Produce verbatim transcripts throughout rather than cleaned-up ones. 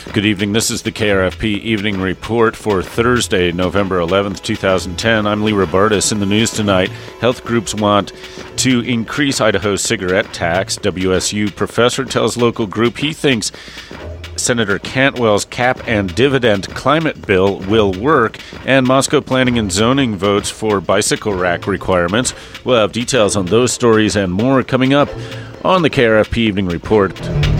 Good evening. This is the K R F P Evening Report for Thursday, November eleventh, twenty ten. I'm Lee Robartis. In the news tonight, health groups want to increase Idaho's cigarette tax. W S U professor tells local group he thinks Senator Cantwell's cap and dividend climate bill will work, and Moscow Planning and Zoning votes for bicycle rack requirements. We'll have details on those stories and more coming up on the K R F P Evening Report.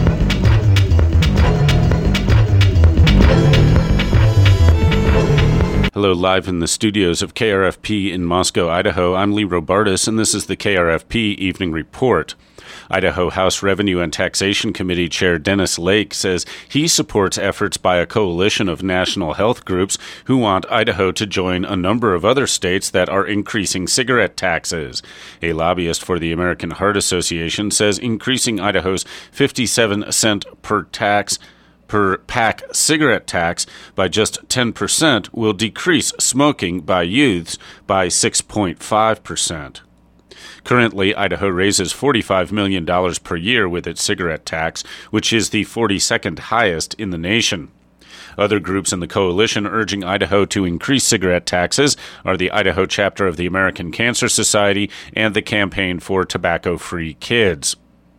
Hello, live in the studios of K R F P in Moscow, Idaho. I'm Lee Robartis, and this is the K R F P Evening Report. Idaho House Revenue and Taxation Committee Chair Dennis Lake says he supports efforts by a coalition of national health groups who want Idaho to join a number of other states that are increasing cigarette taxes. A lobbyist for the American Heart Association says increasing Idaho's fifty-seven cent per tax per pack cigarette tax by just ten percent will decrease smoking by youths by six point five percent. Currently, Idaho raises forty-five million dollars per year with its cigarette tax, which is the forty-second highest in the nation. Other groups in the coalition urging Idaho to increase cigarette taxes are the Idaho chapter of the American Cancer Society and the Campaign for Tobacco-Free Kids.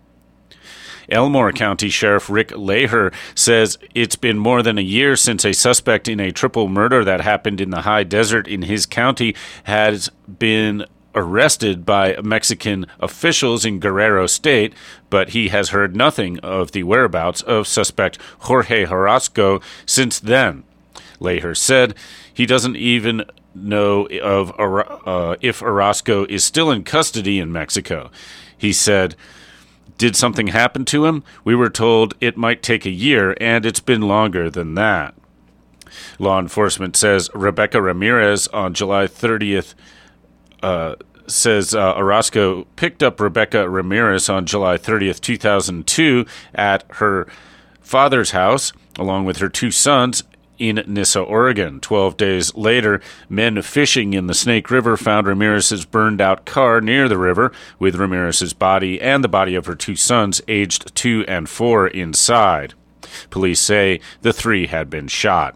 Elmore County Sheriff Rick Leher says it's been more than a year since a suspect in a triple murder that happened in the high desert in his county has been arrested by Mexican officials in Guerrero State, but he has heard nothing of the whereabouts of suspect Jorge Orozco since then. Leher said he doesn't even know of uh, if Orozco is still in custody in Mexico. He said, "Did something happen to him? We were told it might take a year, and it's been longer than that." Law enforcement says Rebecca Ramirez on July thirtieth uh, says uh, Orozco picked up Rebecca Ramirez on July thirtieth, two thousand two at her father's house, along with her two sons, in Nyssa, Oregon. Twelve days later, men fishing in the Snake River found Ramirez's burned-out car near the river, with Ramirez's body and the body of her two sons, aged two and four, inside. Police say the three had been shot.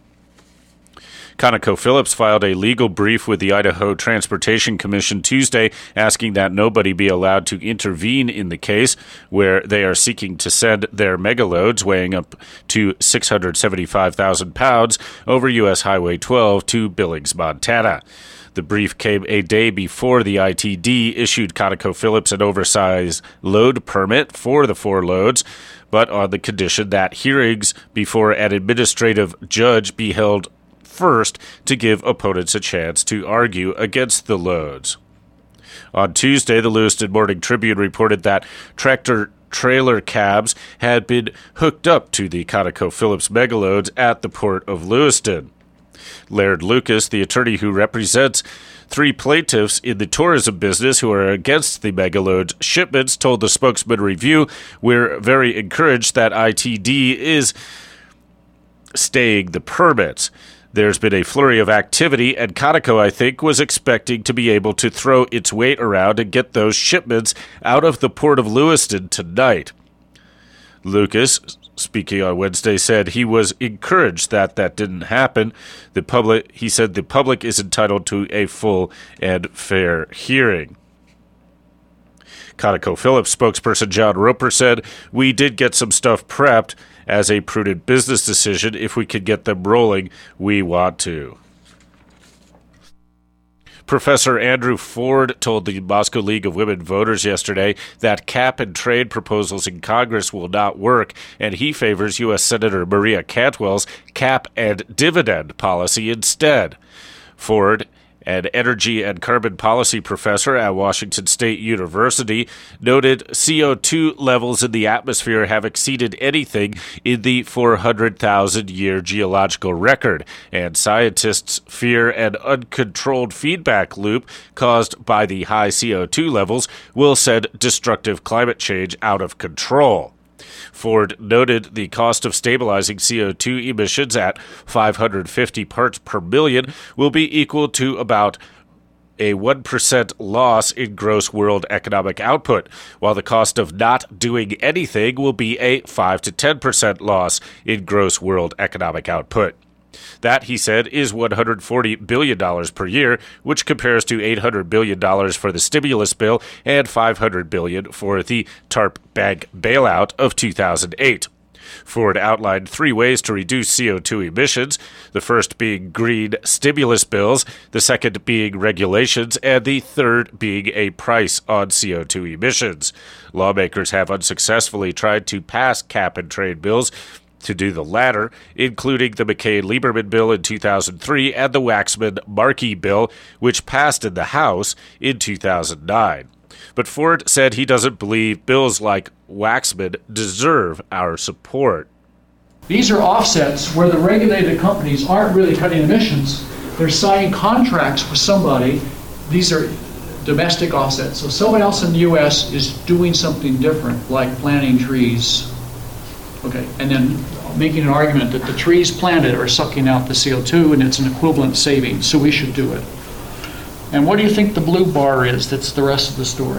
ConocoPhillips filed a legal brief with the Idaho Transportation Commission Tuesday asking that nobody be allowed to intervene in the case, where they are seeking to send their megaloads weighing up to six hundred seventy-five thousand pounds over U S Highway twelve to Billings, Montana. The brief came a day before the I T D issued ConocoPhillips an oversized load permit for the four loads, but on the condition that hearings before an administrative judge be held first to give opponents a chance to argue against the loads. On Tuesday, the Lewiston Morning Tribune reported that tractor trailer cabs had been hooked up to the ConocoPhillips megaloads at the port of Lewiston. Laird Lucas, the attorney who represents three plaintiffs in the tourism business who are against the megaload shipments, told the Spokesman Review, "We're very encouraged that I T D is staying the permits. There's been a flurry of activity, and Conoco, I think, was expecting to be able to throw its weight around and get those shipments out of the port of Lewiston tonight." Lucas, speaking on Wednesday, said he was encouraged that that didn't happen. The public, he said the public is entitled to a full and fair hearing. ConocoPhillips spokesperson John Roper said, "We did get some stuff prepped. As a prudent business decision, if we could get them rolling, we want to." Professor Andrew Ford told the Moscow League of Women Voters yesterday that cap-and-trade proposals in Congress will not work, and he favors U S Senator Maria Cantwell's cap-and-dividend policy instead. Ford, an energy and carbon policy professor at Washington State University, noted C O two levels in the atmosphere have exceeded anything in the four hundred thousand year geological record, and scientists fear an uncontrolled feedback loop caused by the high C O two levels will send destructive climate change out of control. Ford noted the cost of stabilizing C O two emissions at five hundred fifty parts per million will be equal to about a one percent loss in gross world economic output, while the cost of not doing anything will be a five to ten percent loss in gross world economic output. That, he said, is one hundred forty billion dollars per year, which compares to eight hundred billion dollars for the stimulus bill and five hundred billion dollars for the TARP bank bailout of two thousand eight. Ford outlined three ways to reduce C O two emissions, the first being green stimulus bills, the second being regulations, and the third being a price on C O two emissions. Lawmakers have unsuccessfully tried to pass cap-and-trade bills to do the latter, including the McCain-Lieberman bill in two thousand three and the Waxman-Markey bill, which passed in the House in two thousand nine. But Ford said he doesn't believe bills like Waxman deserve our support. These are offsets where the regulated companies aren't really cutting emissions. They're signing contracts with somebody. These are domestic offsets. So someone else in the U S is doing something different, like planting trees. Okay, and then making an argument that the trees planted are sucking out the C O two and it's an equivalent savings, so we should do it. And what do you think the blue bar is that's the rest of the story?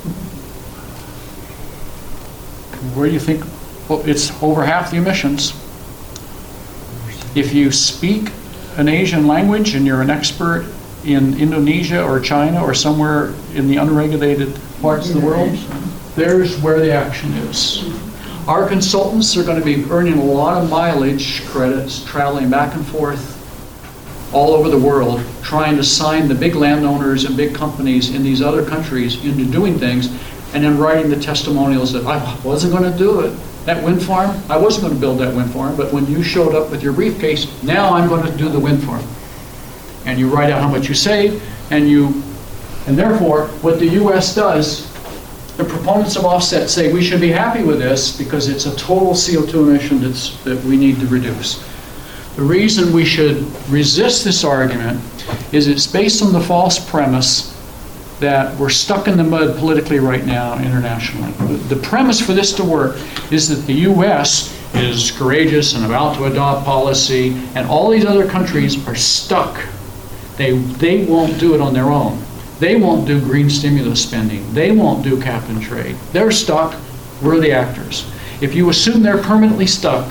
Where do you think? Well, it's over half the emissions. If you speak an Asian language and you're an expert in Indonesia or China or somewhere in the unregulated parts of the world, there's where the action is. Our consultants are going to be earning a lot of mileage credits, traveling back and forth all over the world, trying to sign the big landowners and big companies in these other countries into doing things, and then writing the testimonials that I wasn't going to do it. That wind farm, I wasn't going to build that wind farm, but when you showed up with your briefcase, now I'm going to do the wind farm. And you write out how much you save, and you, and therefore, what the U S does, the proponents of offset say we should be happy with this because it's a total C O two emission that's, that we need to reduce. The reason we should resist this argument is it's based on the false premise that we're stuck in the mud politically right now internationally. The premise for this to work is that the U S is courageous and about to adopt policy, and all these other countries are stuck. They, they won't do it on their own. They won't do green stimulus spending. They won't do cap and trade. They're stuck. We're the actors. If you assume they're permanently stuck,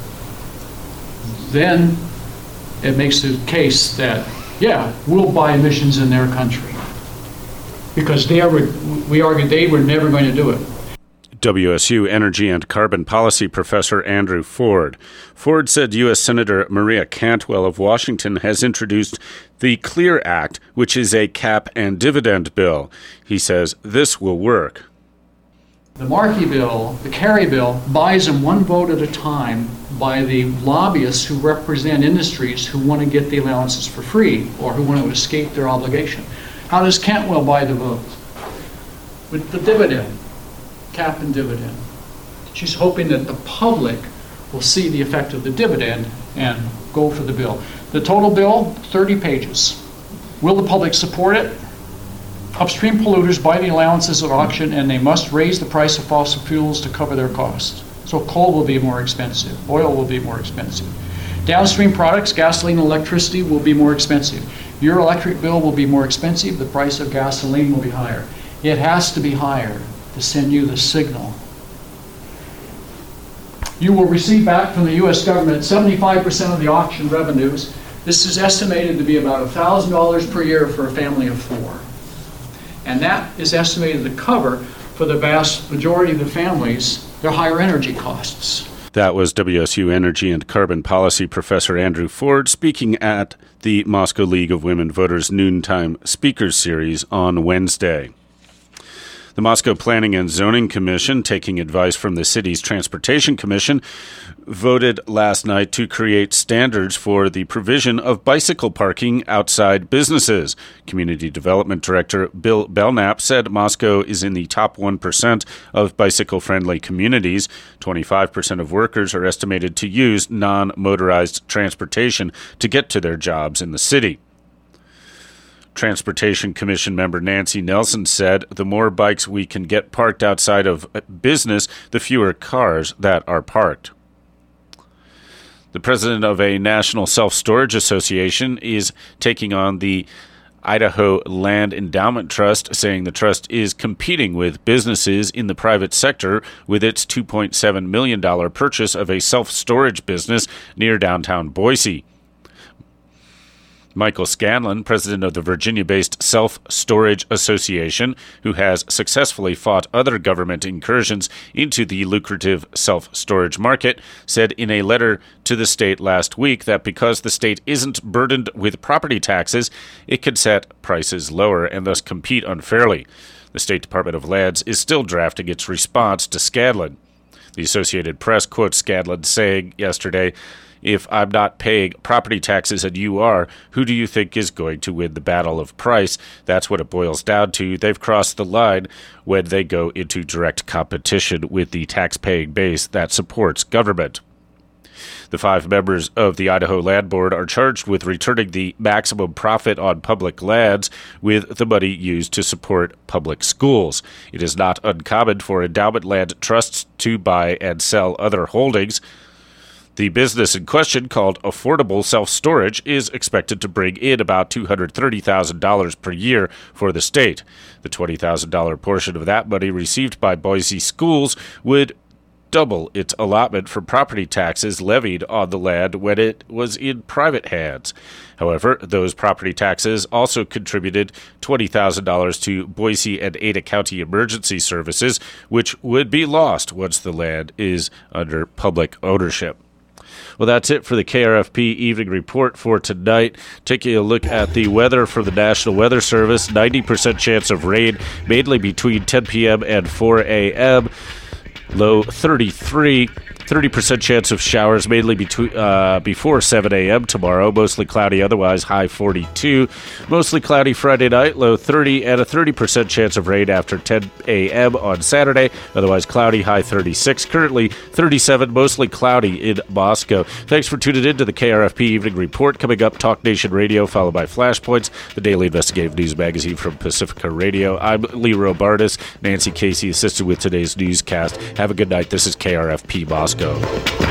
then it makes the case that, yeah, we'll buy emissions in their country. Because they are, we argue they were never going to do it. W S U Energy and Carbon Policy Professor Andrew Ford. Ford said U S Senator Maria Cantwell of Washington has introduced the CLEAR Act, which is a cap and dividend bill. He says this will work. The Markey bill, the Kerry bill, buys them one vote at a time by the lobbyists who represent industries who want to get the allowances for free or who want to escape their obligation. How does Cantwell buy the vote? With the dividend. Cap and dividend. She's hoping that the public will see the effect of the dividend and go for the bill. The total bill, thirty pages. Will the public support it? Upstream polluters buy the allowances at auction and they must raise the price of fossil fuels to cover their costs. So coal will be more expensive, oil will be more expensive. Downstream products, gasoline and electricity, will be more expensive. Your electric bill will be more expensive, the price of gasoline will be higher. It has to be higher to send you the signal. You will receive back from the U S government seventy-five percent of the auction revenues. This is estimated to be about one thousand dollars per year for a family of four. And that is estimated to cover, for the vast majority of the families, their higher energy costs. That was W S U Energy and Carbon Policy Professor Andrew Ford speaking at the Moscow League of Women Voters Noontime Speakers Series on Wednesday. The Moscow Planning and Zoning Commission, taking advice from the city's Transportation Commission, voted last night to create standards for the provision of bicycle parking outside businesses. Community Development Director Bill Belknap said Moscow is in the top one percent of bicycle-friendly communities. twenty-five percent of workers are estimated to use non-motorized transportation to get to their jobs in the city. Transportation Commission member Nancy Nelson said the more bikes we can get parked outside of business, the fewer cars that are parked. The president of a national self-storage association is taking on the Idaho Land Endowment Trust, saying the trust is competing with businesses in the private sector with its two point seven million dollars purchase of a self-storage business near downtown Boise. Michael Scanlon, president of the Virginia-based Self-Storage Association, who has successfully fought other government incursions into the lucrative self-storage market, said in a letter to the state last week that because the state isn't burdened with property taxes, it could set prices lower and thus compete unfairly. The State Department of Lands is still drafting its response to Scanlon. The Associated Press quotes Scanlon saying yesterday, "If I'm not paying property taxes and you are, who do you think is going to win the battle of price? That's what it boils down to. They've crossed the line when they go into direct competition with the tax-paying base that supports government." The five members of the Idaho Land Board are charged with returning the maximum profit on public lands with the money used to support public schools. It is not uncommon for endowment land trusts to buy and sell other holdings. The business in question, called Affordable Self-Storage, is expected to bring in about two hundred thirty thousand dollars per year for the state. The twenty thousand dollars portion of that money received by Boise schools would double its allotment for property taxes levied on the land when it was in private hands. However, those property taxes also contributed twenty thousand dollars to Boise and Ada County Emergency Services, which would be lost once the land is under public ownership. Well, that's it for the K R F P Evening Report for tonight. Taking a look at the weather for the National Weather Service, ninety percent chance of rain, mainly between ten p.m. and four a.m., low thirty-three. thirty percent chance of showers, mainly between, uh, before seven a.m. tomorrow. Mostly cloudy otherwise, high forty-two. Mostly cloudy Friday night, low thirty, and a thirty percent chance of rain after ten a.m. on Saturday. Otherwise cloudy, high thirty-six. Currently thirty-seven, mostly cloudy in Moscow. Thanks for tuning in to the K R F P Evening Report. Coming up, Talk Nation Radio, followed by Flashpoints, the daily investigative news magazine from Pacifica Radio. I'm Lee Robartis. Nancy Casey assisted with today's newscast. Have a good night. This is K R F P Moscow. Go.